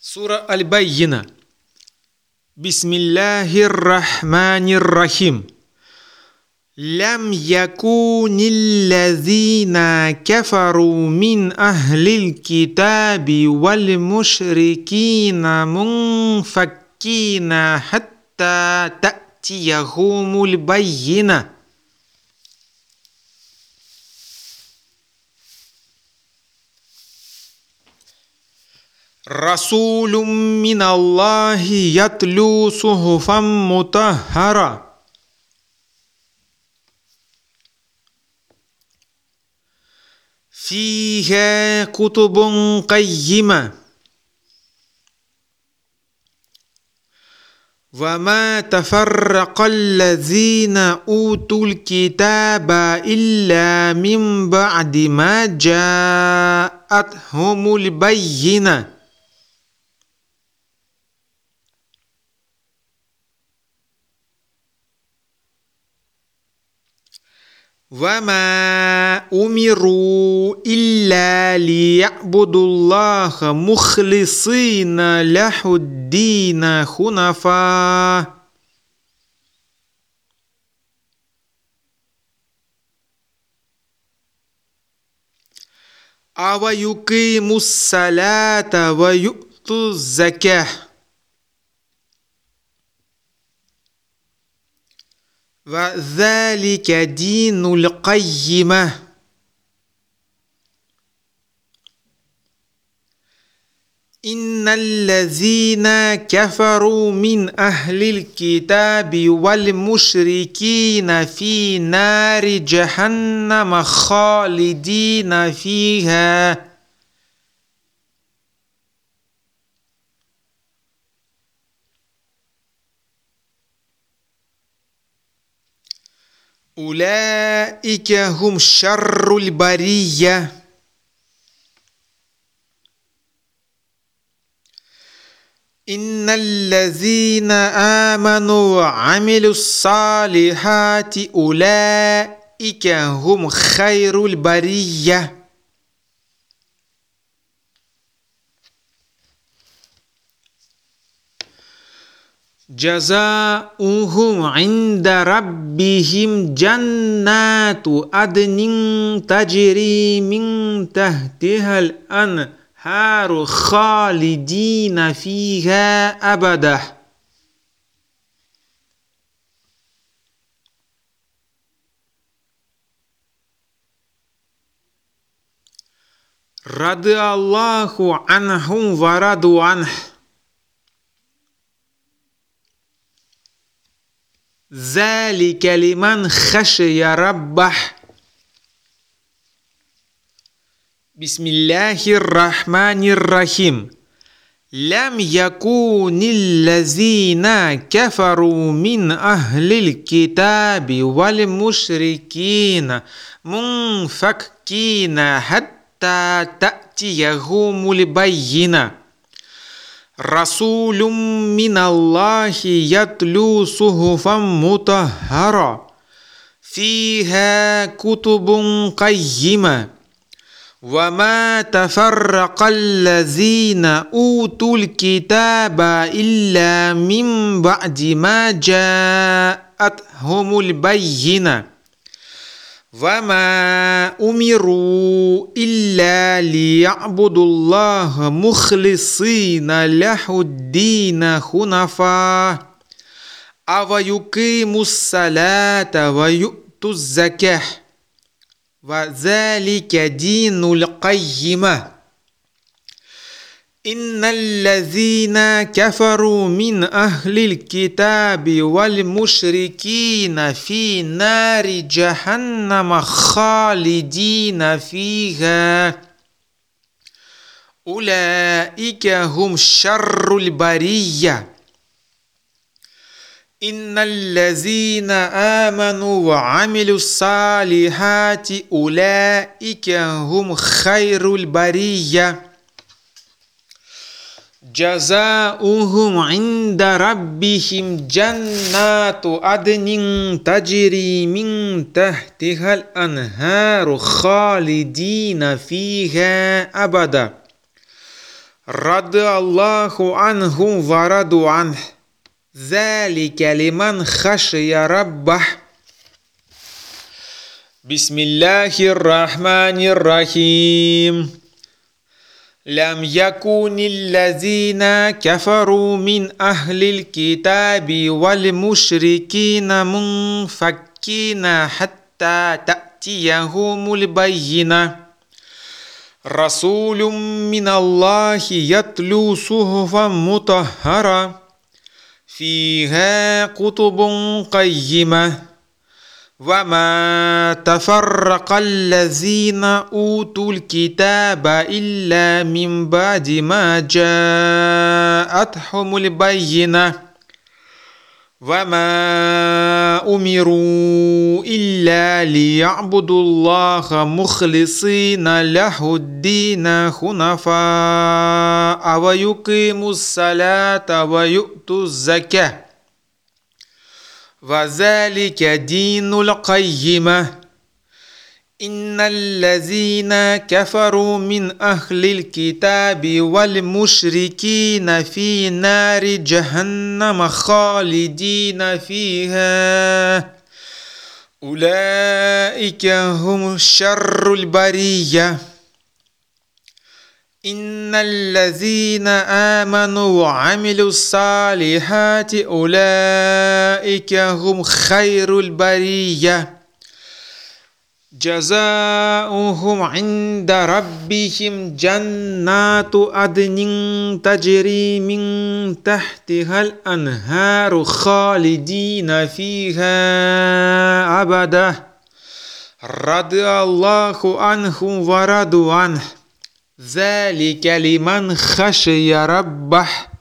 Surah Al-Bayyinah. Bismillahirrahmanirrahim. Lam yakunil ladzina kafaru min ahlil kitabi wal musyrikina munfakkina hatta ta'tiyahumul bayyinah. Rasulun minallahi yatlu suhufan mutahhara fiha kutubun qayyimah wa ma tafarraqal ladzina utul kitaba illa min ba'di ma ja'athumul bayyinah. وَمَا أُمِرُوا إِلَّا لِيَعْبُدُوا اللَّهَ مُخْلِصِينَ لَهُ الدِّينَ حُنَفَاءَ وَيُقِيمُوا الصَّلَاةَ وَيُؤْتُوا الزَّكَاةَ وَذَلِكَ دِينُ الْقَيِّمَةِ. إِنَّ الَّذِينَ كَفَرُوا مِنْ أَهْلِ الْكِتَابِ وَالْمُشْرِكِينَ فِي نَارِ جَهَنَّمَ خَالِدِينَ فِيهَا أولئك هم شر البرية. إن الذين آمنوا وعملوا الصالحات أولئك هم خير البرية. جزاؤهم عند ربهم جنات عدن تجري من تحتها الأنهار خالدين فيها أبدا. رضي الله عنهم ورضوا عنه. ذلك لمن خشي ربه. بسم الله الرحمن الرحيم. لم يكن الذين كفروا من أهل الكتاب والمشركين منفكين حتى تأتيهم البينة. رسول من الله يتلو صحفا مطهرة فيها كتب قيمة وما تفرق الذين أوتوا الكتاب إلا من بعد ما جاءتهم البينة وما أمروا إلا ليعبدوا الله مخلصين له الدين حنفاء ويقيموا الصلاة ويؤتوا الزكاة وذلك دين القيمة. إن الذين كفروا من أهل الكتاب والمشركين في نار جهنم خالدين فيها أولئك هم شر البرية. إن الذين آمنوا وعملوا الصالحات أولئك هم خير البرية. جزاؤهم عند ربهم جنات عدن تجري من تحتها الأنهار خالدين فيها أبدا. radiyallahu anhu wa radu anh. Zalika liman khashiya rabbah. Bismillahirrahmanirrahim. لم يكن الذين كفروا من أهل الكتاب والمشركين منفكين حتى تأتيهم البينة رسول من الله يتلو صحفا مطهرة فيها كتب قيمة وما تفرق الذين أوتوا الكتاب إلا من بعد ما جاءتهم البينة وما أمروا إلا ليعبدوا الله مخلصين له الدين حنفاء ويقيموا الصلاة ويؤتوا الزكاة وذلك دين القيمة إن الذين كفروا من أهل الكتاب والمشركين في نار جهنم خالدين فيها أولئك هم شر البرية إن الذين آمنوا وعملوا الصالحات أولئك هم خير البرية جزاؤهم عند ربهم جنات عدن تجري من تحتها الأنهار خالدين فيها أبدا رضي الله عنهم ورضوا عنه ذلك لمن خشي ربه